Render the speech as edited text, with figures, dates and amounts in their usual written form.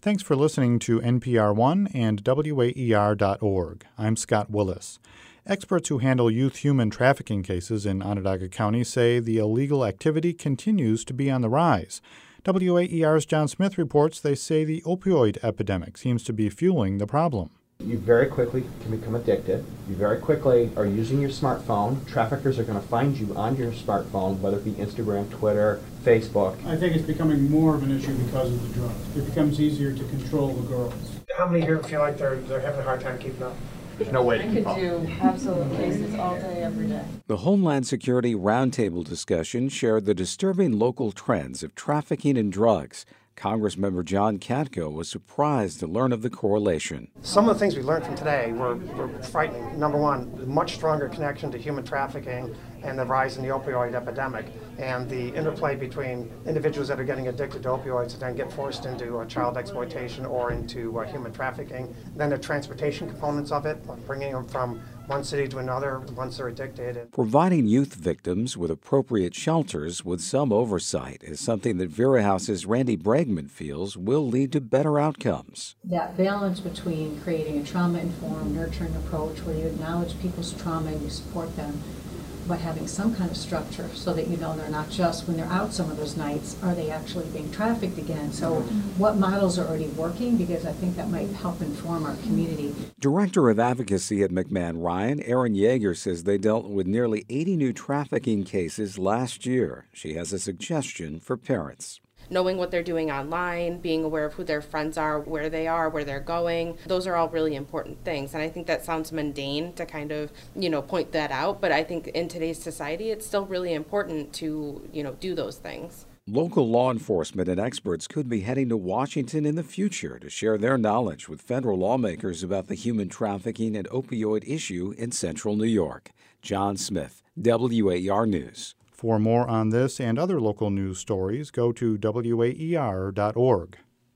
Thanks for listening to NPR One and WAER.org. I'm Scott Willis. Experts who handle youth human trafficking cases in Onondaga County say the illegal activity continues to be on the rise. WAER's John Smith reports they say the opioid epidemic seems to be fueling the problem. You very quickly can become addicted. You very quickly are using your smartphone. Traffickers are going to find you on your smartphone, whether it be Instagram, Twitter, Facebook. I think it's becoming more of an issue because of the drugs. It becomes easier to control the girls. How many here feel like they're having a hard time keeping up? There's no way to keep up. I could do absolute cases all day, every day. The Homeland Security Roundtable discussion shared the disturbing local trends of trafficking and drugs. Congressmember John Katko was surprised to learn of the correlation. Some of the things we learned from today were frightening. Number one, the much stronger connection to human trafficking and the rise in the opioid epidemic, and the interplay between individuals that are getting addicted to opioids and then get forced into child exploitation or into human trafficking. Then the transportation components of it, bringing them from one city to another once they're addicted. Providing youth victims with appropriate shelters with some oversight is something that Vera House's Randy Bregman feels will lead to better outcomes. That balance between creating a trauma-informed, nurturing approach where you acknowledge people's trauma and you support them, but having some kind of structure so that you know they're not just, when they're out some of those nights, are they actually being trafficked again? So what models are already working? Because I think that might help inform our community. Director of Advocacy at McMahon Ryan, Erin Yeager, says they dealt with nearly 80 new trafficking cases last year. She has a suggestion for parents. Knowing what they're doing online, being aware of who their friends are, where they're going. Those are all really important things. And I think that sounds mundane to kind of, point that out. But I think in today's society, it's still really important to, do those things. Local law enforcement and experts could be heading to Washington in the future to share their knowledge with federal lawmakers about the human trafficking and opioid issue in central New York. John Smith, WAER News. For more on this and other local news stories, go to WAER.org.